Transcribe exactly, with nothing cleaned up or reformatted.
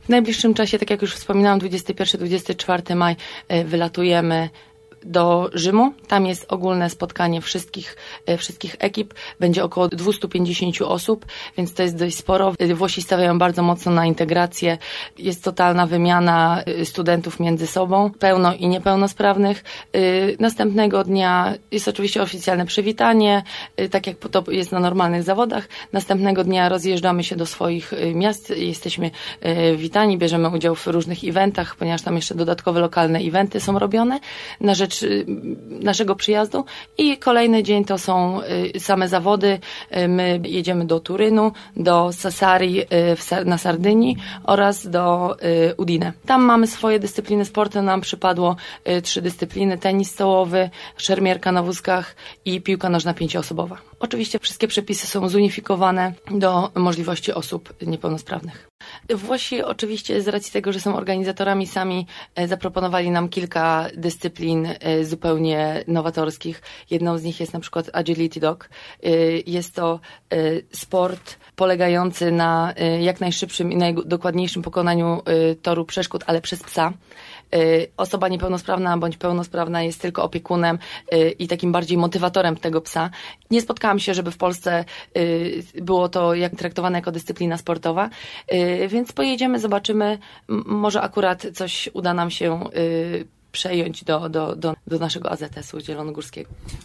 W najbliższym czasie, tak jak już wspominałam, dwudziestego pierwszego do dwudziestego czwartego maja wylatujemy do Rzymu. Tam jest ogólne spotkanie wszystkich, wszystkich ekip. Będzie około dwieście pięćdziesiąt osób, więc to jest dość sporo. Włosi stawiają bardzo mocno na integrację. Jest totalna wymiana studentów między sobą, pełno i niepełnosprawnych. Następnego dnia jest oczywiście oficjalne przywitanie, tak jak to jest na normalnych zawodach. Następnego dnia rozjeżdżamy się do swoich miast, jesteśmy witani, bierzemy udział w różnych eventach, ponieważ tam jeszcze dodatkowe lokalne eventy są robione na rzecz naszego przyjazdu i kolejny dzień to są same zawody. My jedziemy do Turynu, do Sassari na Sardynii oraz do Udine. Tam mamy swoje dyscypliny sportu, nam przypadło trzy dyscypliny: tenis stołowy, szermierka na wózkach i piłka nożna pięcioosobowa. Oczywiście wszystkie przepisy są zunifikowane do możliwości osób niepełnosprawnych. Włosi oczywiście z racji tego, że są organizatorami, sami zaproponowali nam kilka dyscyplin zupełnie nowatorskich. Jedną z nich jest na przykład Agility Dog. Jest to sport polegający na jak najszybszym i najdokładniejszym pokonaniu toru przeszkód, ale przez psa. Osoba niepełnosprawna bądź pełnosprawna jest tylko opiekunem i takim bardziej motywatorem tego psa. Nie spotkałam się, żeby w Polsce było to jak traktowane jako dyscyplina sportowa, więc pojedziemy, zobaczymy, może akurat coś uda nam się przejąć do, do, do, do naszego A Z S-u zielonogórskiego.